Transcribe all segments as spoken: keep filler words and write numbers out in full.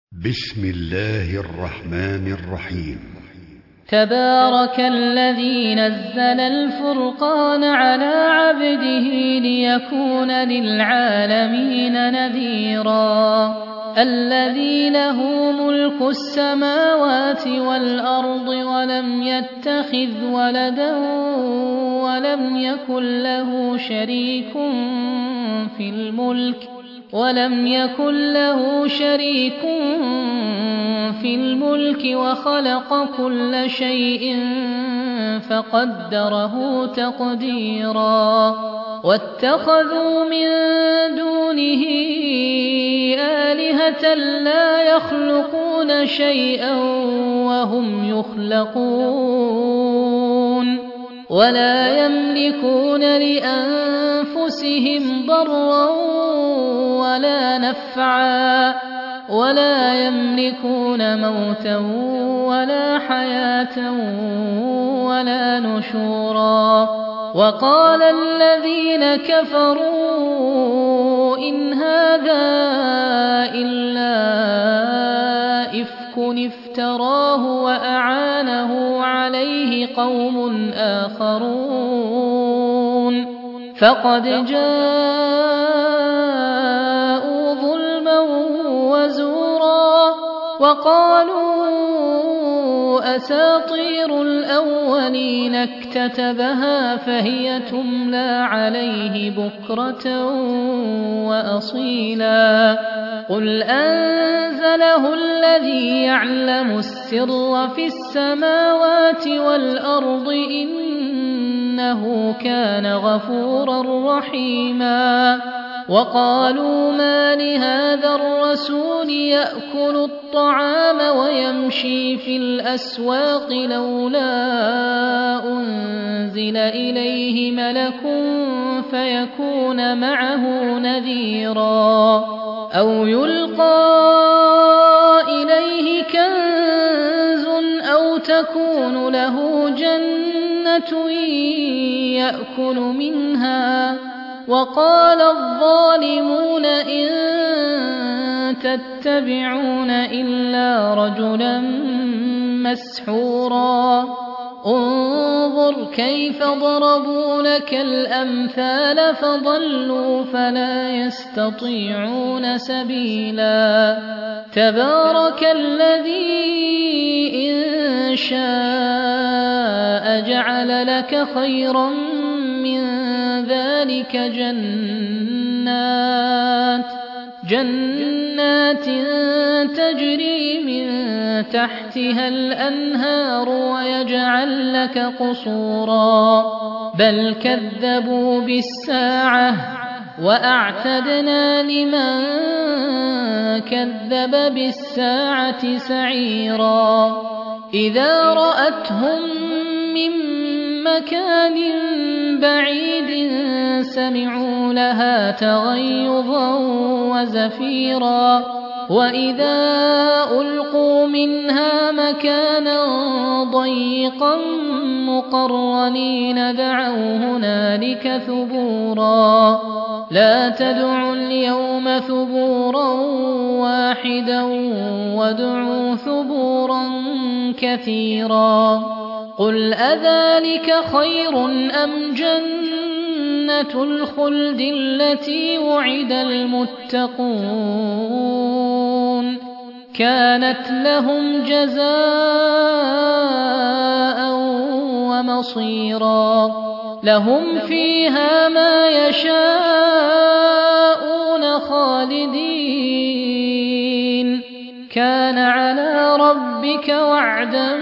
بسم الله الرحمن الرحيم. تبارك الذي نزل الفرقان على عبده ليكون للعالمين نذيرا الذي له ملك السماوات والأرض ولم يتخذ ولدا ولم يكن له شريك في الملك ولم يكن له شريك في الملك وخلق كل شيء فقدره تقديرا واتخذوا من دونه آلهة لا يخلقون شيئا وهم يخلقون ولا يملكون لأنفسهم ضرا ولا نفعا ولا يملكون موتا ولا حياة ولا نشورا وقال الذين كفروا إن هذا إلا إفك افتراه وأعانه عليه قوم آخرون فقد جاءوا ظلما وزورا وقالوا أساطير الأولين اكتتبها فهي تملى عليه بكرة وأصيلا قل أنزله الذي يعلم السر في السماوات والأرض إنه كان غفورا رحيما وقالوا ما لهذا الرسول يأكل الطعام ويمشي في الأسواق لولا أنزل إليه ملك فيكون معه نذيرا أو يلقى إليه كنز أو تكون له جنة يأكل منها وقال الظالمون إن تتبعون إلا رجلا مسحورا انظر كيف ضربوا لك الأمثال فضلوا فلا يستطيعون سبيلا تبارك الذي إن شاء جعل لك خيرا من ذلك جنات جنات تجري من تحتها الأنهار ويجعل لك قصورا بل كذبوا بالساعة وأعتدنا لمن كذب بالساعة سعيرا إذا رأتهم من مكان بعيد سمعوا لها تغيظا وزفيرا وإذا ألقوا منها مكانا ضيقا مقرنين دعوا هنالك ثبورا لا تدعوا اليوم ثبورا واحدا وادعوا ثبورا كثيرا قل أذلك خير أم جنة الخلد التي وعد المتقون كانت لهم جزاء ومصيرا لهم فيها ما يشاءون خالدين كان على ربك وعدا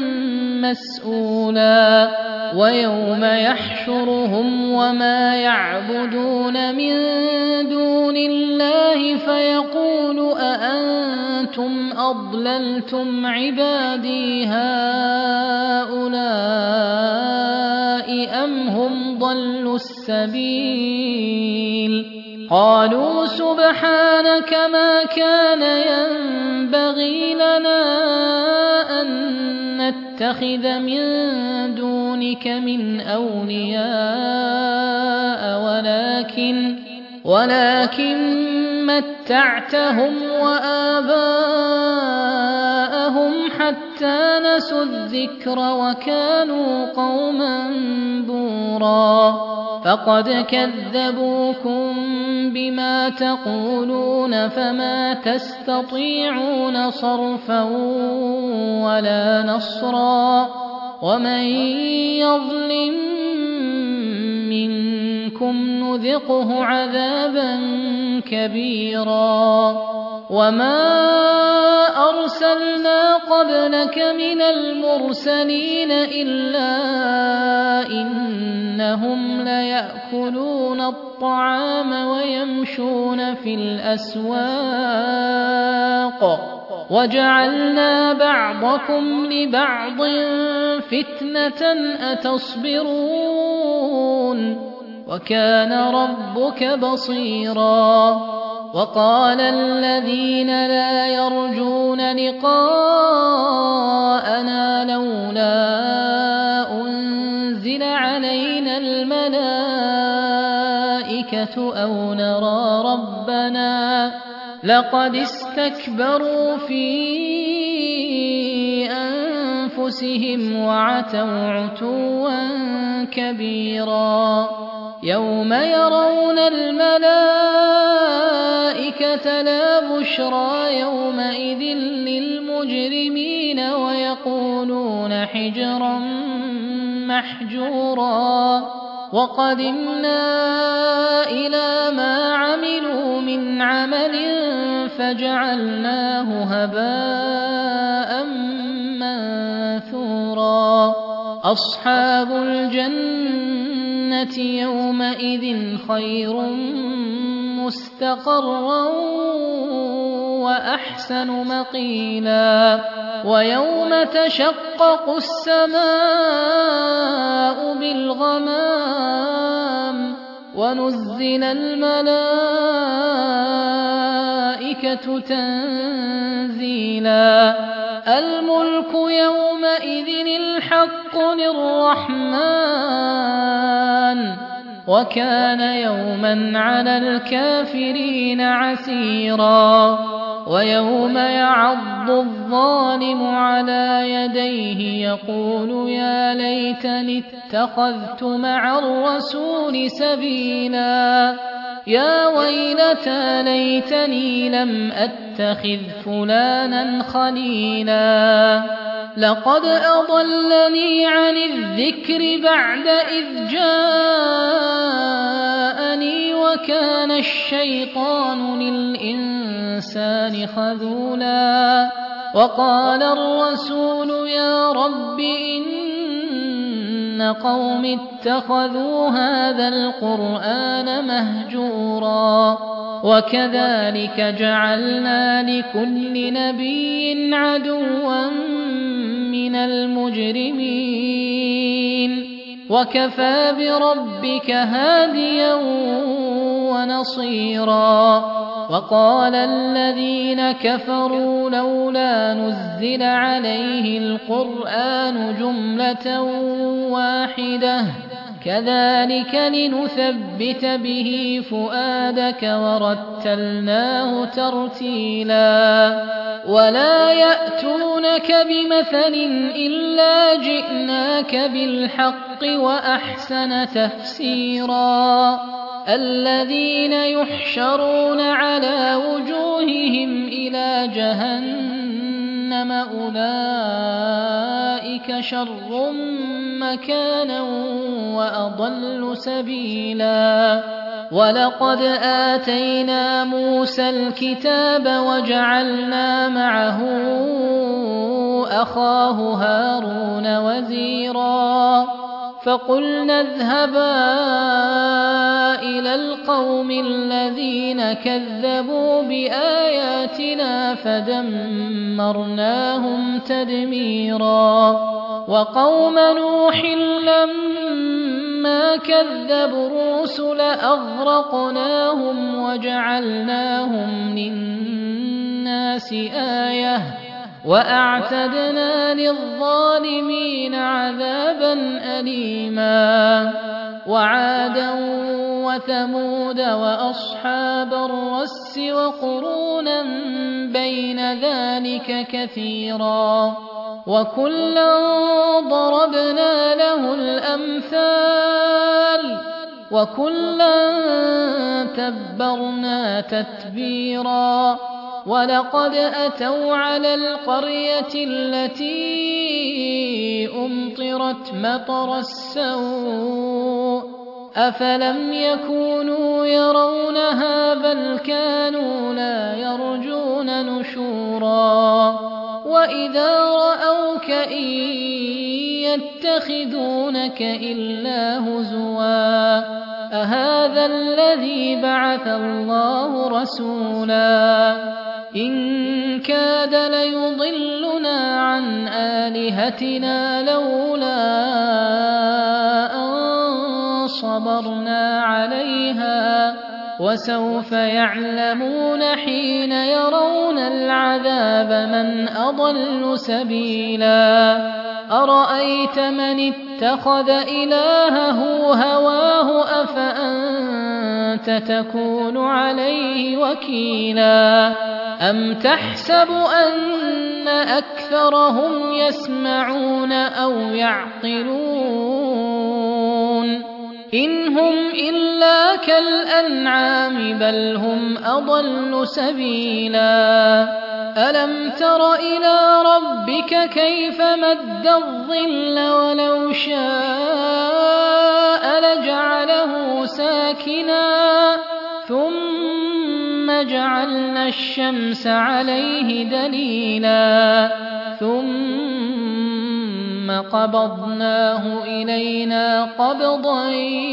مسؤولا ويوم يحشرهم وما يعبدون من دون الله فيقول أأنتم أضللتم عبادي هؤلاء أم هم ضلوا السبيل قالوا سبحانك ما كان ينبغي لنا أن نتخذ من دونك من أولياء ولكن ولكن متعتهم وآباءهم حتى نسوا الذكر وكانوا قوما بورا فقد كذبوكم بما تقولون فما تستطيعون صرفا ولا نصرا ومن يظلم منكم نذقه عذابا كبيرا وما أرسلنا قبلك من المرسلين إلا إنهم ليأكلون الطعام ويمشون في الأسواق وجعلنا بعضكم لبعض فتنة أتصبرون وكان ربك بصيرا وقال الذين لا يرجون لقاءنا لولا أنزل علينا الملائكة أو نرى ربنا لقد استكبروا في أنفسهم وعتوا عتوا كبيرا يوم يرون الملائكة لا بشرى يومئذ للمجرمين ويقولون حجرا محجورا وقدمنا إلى ما عملوا من عمل فجعلناه هباء منثورا أصحاب الجنة يومئذ خير مستقرا وأحسن مقيلا ويوم تشقق السماء بالغمام ونزل الملائكة تنزيلا الملك يومئذ الحق للرحمن وكان يوما على الكافرين عسيرا ويوم يعض الظالم على يديه يقول يا ليتني اتخذت مع الرسول سبيلا يا ويلتى ليتني لم أتخذ فلانا خليلا لقد أضلني عن الذكر بعد إذ جاءني وكان الشيطان للإنسان خذولا وقال الرسول يا رب إن قوم اتخذوا هذا القرآن مهجورا وكذلك جعلنا لكل نبي عدوا من المجرمين وكفى بربك هاديا ونصيرا وقال الذين كفروا لولا نزل عليه القرآن جملة واحدة كذلك لنثبت به فؤادك ورتلناه ترتيلا ولا يأتونك بمثل إلا جئناك بالحق وأحسن تفسيرا الذين يحشرون على وجوههم إلى جهنم أولئك شر مكانا وأضل سبيلا ولقد آتينا موسى الكتاب وجعلنا معه أخاه هارون وزيرا فقلنا اذهبا إلى القوم الذين كذبوا بآياتنا فدمرناهم تدميرا وقوم نوح لما كذبوا الرسل أغرقناهم وجعلناهم للناس آية وأعتدنا للظالمين عذابا أليما وعادا وثمود وأصحاب الرس وقرونا بين ذلك كثيرا وكلا ضربنا له الأمثال وكلا تبرنا تتبيرا ولقد أتوا على القرية التي أمطرت مطر السوء أفلم يكونوا يرونها بل كانوا لا يرجون نشورا وإذا رأوك إن يتخذونك إلا هزوا أهذا الذي بعث الله رسولا إن كاد ليضلنا عن آلهتنا لولا أن صبرنا عليها وسوف يعلمون حين يرون العذاب من أضل سبيلا أرأيت من اتخذ إلهه هواه أفأنت تكون عليه وكيلا أم تحسب أن أكثرهم يسمعون أو يعقلون إن هم إلا كالأنعام بل هم أضل سبيلا ألم تر إلى ربك كيف مد الظل ولو شاء لجعله ساكنا ثم جعلنا الشمس عليه دليلا ثم قبضناه إلينا قبضا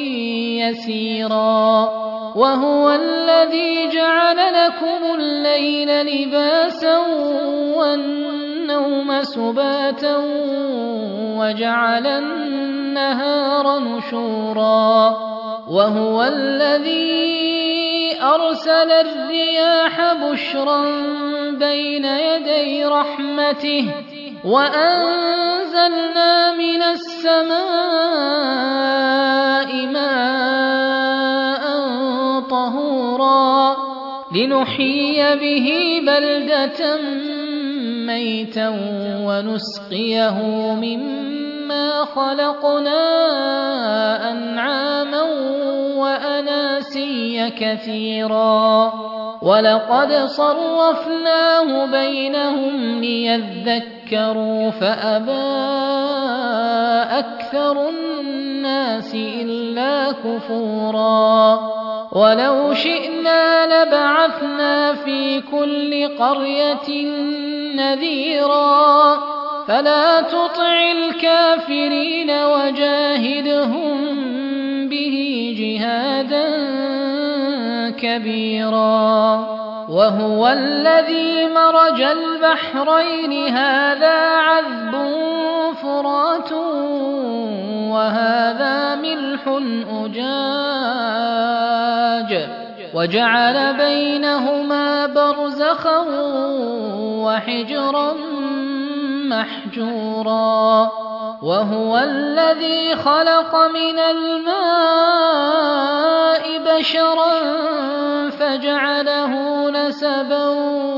يسيرا وهو الذي جعل لكم الليل لباسا والنوم سباتا وجعل النهار نشورا وهو الذي أرسل الرياح بشرا بين يدي رحمته وأنزلنا من السماء ماء طهورا لنحيي به بلدة ميتا ونسقيه مما خلقنا أنعاما وأناسيا كثيرا ولقد صرفناه بينهم ليذكروا فأبى أكثر الناس إلا كفورا ولو شئنا لبعثنا في كل قرية نذيرا فلا تطع الكافرين وجاهدهم به جهادا كبيرا وهو الذي مرج البحرين هذا عذب فرات وهذا ملح أجاج وجعل بينهما برزخا وحجرا محجورا وهو الذي خلق من الماء بشرا فجعله نسبا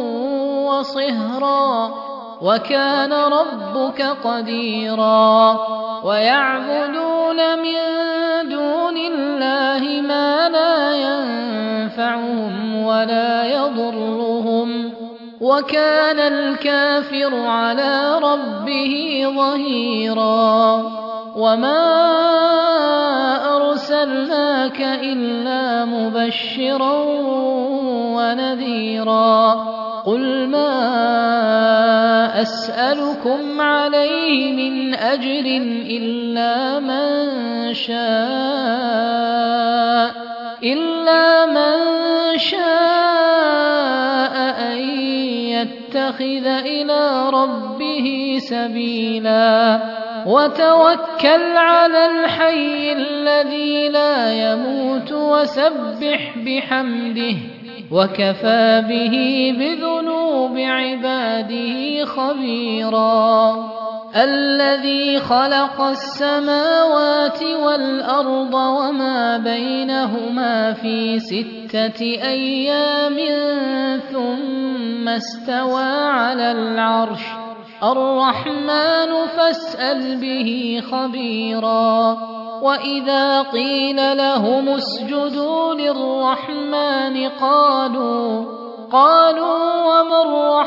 وصهرا وكان ربك قديرا ويعبدون من دون الله ما لا ينفعهم ولا يضرهم وكان الكافر على ربه ظهيرا وما أرسلناك إلا مبشرا ونذيرا قل ما أسألكم عليه من أجر إلا من شاء إلا من شاء أن يتخذ إلى ربه سبيلا وتوكل على الحي الذي لا يموت وسبح بحمده وكفى به بذنوب عباده خبيرا الذي خلق السماوات والأرض وما بينهما في ستة أيام ثم استوى على العرش الرحمن فاسأل به خبيرا وإذا قيل لهم اسجدوا للرحمن قالوا قالوا وما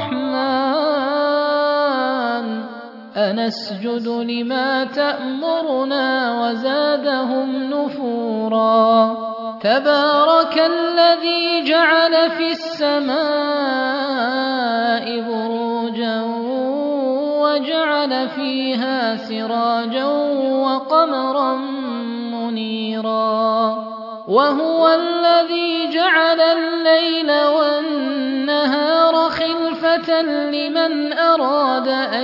الرحمن أنسجد لما تأمرنا وزادهم نفورا تبارك الذي جعل في السماء بروجا وجعل فيها سراجا وقمرا منيرا وهو الذي جعل الليل والنهار خلفة لمن أراد أن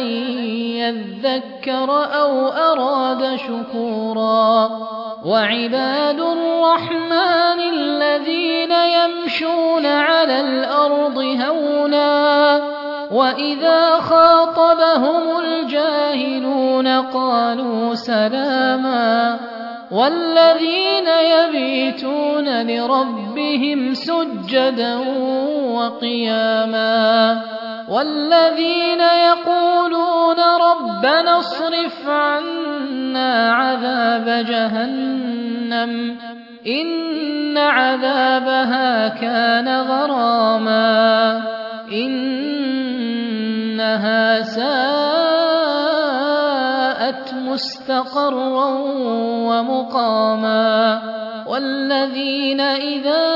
يذكر أو أراد شكورا وعباد الرحمن الذين يمشون على الأرض هونا وإذا خاطبهم الجاهلون قالوا سلاما والذين يبيتون لربهم سجدا وقياما والذين يقولون ربنا اصرف عنا عذاب جهنم إن عذابها كان غراما إنها ساءت مستقرا ومقاما والذين إذا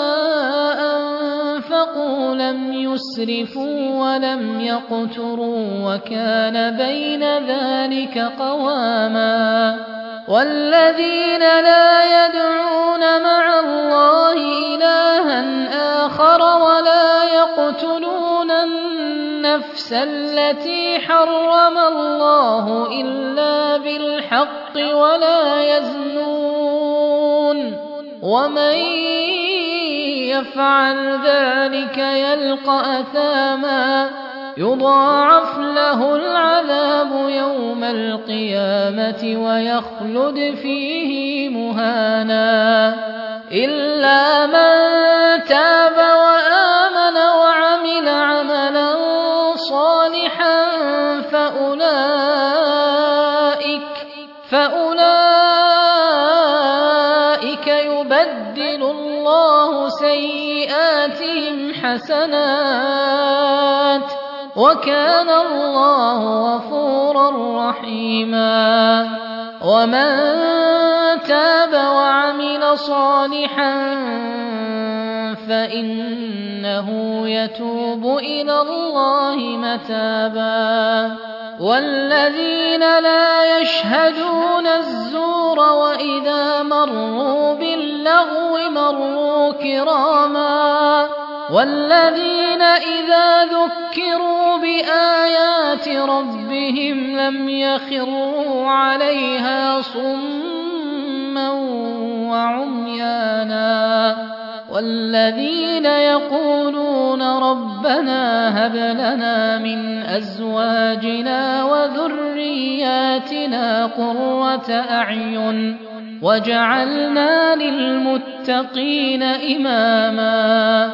أنفقوا لم يسرفوا ولم يقتروا وكان بين ذلك قواما والذين لا يدعون مع الله إلها آخر ولا يقتلون النفس التي حرم الله إلا بالحق ولا يزنون ومن يفعل ذلك يلقى أثاما يضاعف له العذاب يوم القيامة ويخلد فيه مهانا إلا من تاب وآمن وعمل عملا صالحا فأولئك فأولئك يبدل الله سيئاتهم حسنات وكان الله غفورا رحيما ومن تاب وعمل صالحا فإنه يتوب إلى الله متابا والذين لا يشهدون الزور وإذا مروا باللغو مروا كراما والذين إذا ذكروا بآيات ربهم لم يخروا عليها صما وعميانا والذين يقولون ربنا هب لنا من أزواجنا وذرياتنا قرة أعين وجعلنا للمتقين إماما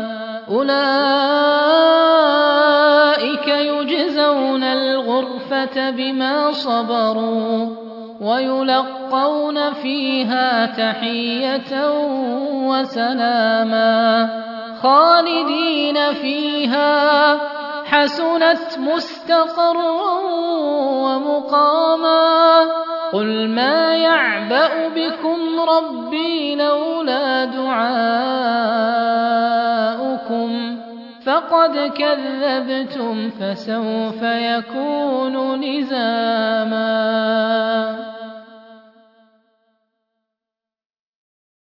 أولئك يجزون الغرفة بما صبروا ويلقون فيها تحية وسلاما خالدين فيها حسنت مستقرا ومقاما قل ما يعبأ بكم ربي لولا دعاؤكم فقد كذبتم فسوف يكون لزاما